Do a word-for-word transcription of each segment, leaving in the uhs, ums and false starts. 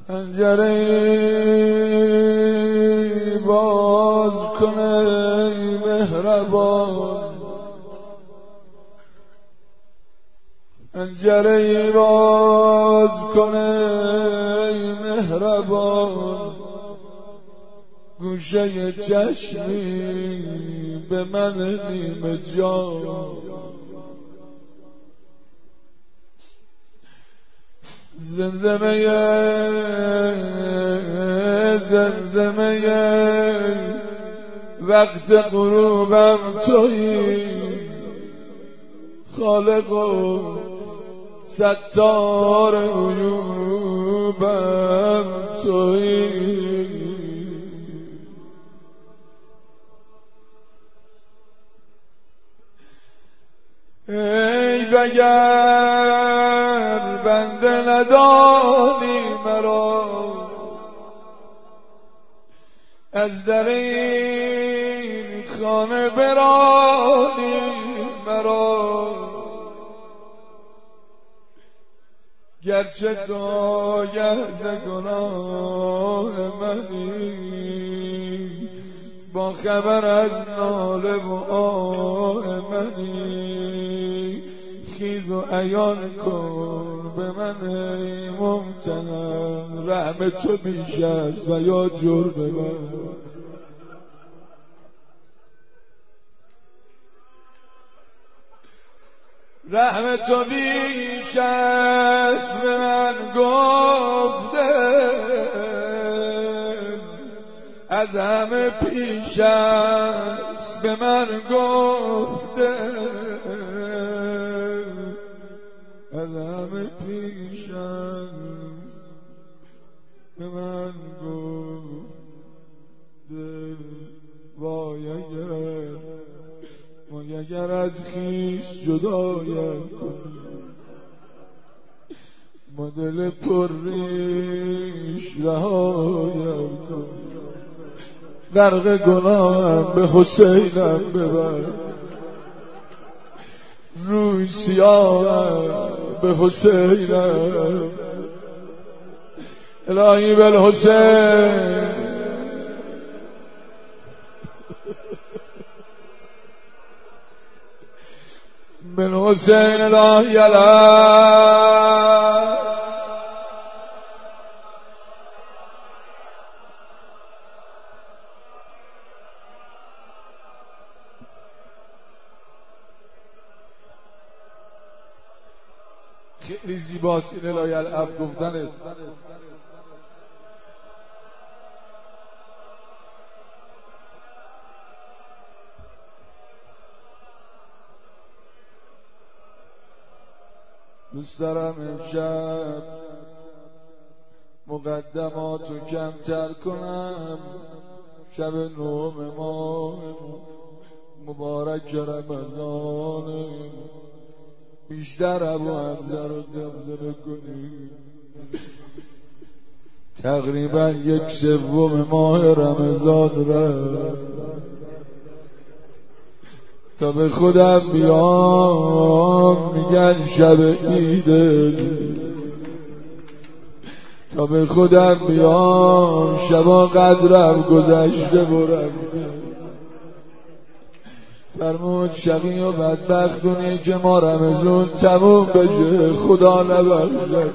پنجره باز کنه مهربان، پنجره باز کنه مهربان، گوشه چشمی به من نیمه جان. زمزمه زمزمه وقت غروبم تویی، خالق و ستار عیوبم تویی. ای بگر بنده ندانی مرا، از در این خانه برانی مرا، گرچه تو گه ز گناه منی، با خبر از ناله و آه منی، خیز و عیان کن به من ای ممتحن، رحم تو بیش است و یا جرم من. رحم تو بیش است به من گفته، از همه پیش است به من گفته، از همه پیش است به من گفته. وای اگر وای اگر از خویش جدایم کنی، با دل پر ریش رهایم کنی، غرق گناهم به حسینم ببر، روی سیاهم به حسینم. الهی بالحسین بالحسین الهی علیه. خیلی زیباست این الهی العف گفتنه. دوست دارم امشب مقدماتو کمتر کنم، شب نهم ماه مبارک رمضان، بیشتر ابو حمزه رو دمزنه کنیم. تقریبا یک سوم ماه رمضان رفت، تا به خودم بیام میگن شب عیده، تا به خودم بیام شبا قدرم گذشته برم. فرمود شقی و بدبختونی که ما رمضان تموم بشه خدا نبخشد.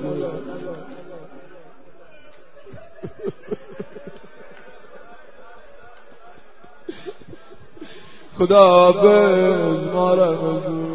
خدا حافظ ما رمضان.